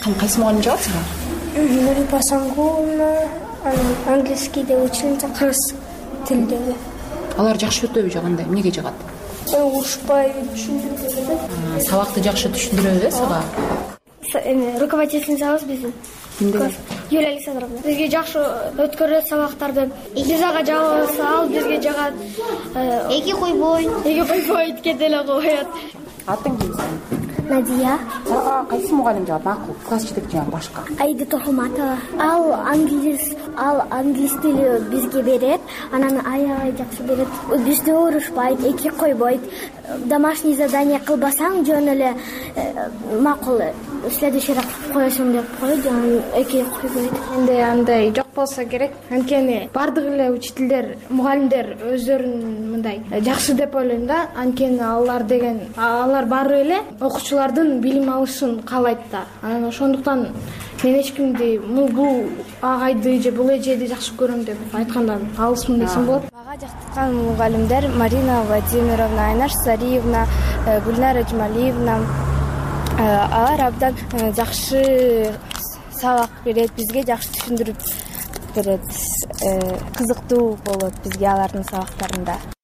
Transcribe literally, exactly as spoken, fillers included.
Кайсы мугалим жагат сага? Нурипа Сангуловна, английскийде ученица, кыргыз тилдеги. Алар жакшы өтөбү же кандай? Эмнеге жагат? Урушпай түшүндүрүп. Сабакты жакшы түшүндүрөбү э сага? Эми руководительницябыз биздин. Кимде? Юлия Александровна. Бизге жакшы өткөрөт сабактарды. Биз ага жагабыз, ал бизге жагат. Эки койбой. Эки койбой кете эле коет. Атың ким сенин? Надия. Сага кайсы мугалим жагат? Макул, класс жетекчи жана башка. Айда Тохуматова. Ал англис, ал англис тили бизге берет. Анан аябай жакшы берет. Бизди урушпайт, эки койбойт. Домашний задание кылбасаң жөн эле макул следующий раз коесуң деп коет, анан эки койбойт. Энди андай жок болсо керек. Анткени бардык эле учителдер, мугалимдер өздөрүн мындай жакшы деп ойлойм да. Анткени алар деген, алар баары эле окуучулардын билим алышын каалайт да. Анан ошондуктан мен эч кимди бул агайды же бул эжеди жакшы көрөм деп айткандан алысмын десем болот. Мага жактырткан мугалимдер Марина Владимировна, Айнаш Сариевна, Гүлнара Жумалиевна. Алар абдан жакшы сабак берет, бизге жакшы түшүндүрүп берет. Кызыктуу болот бизге алардын сабактарында.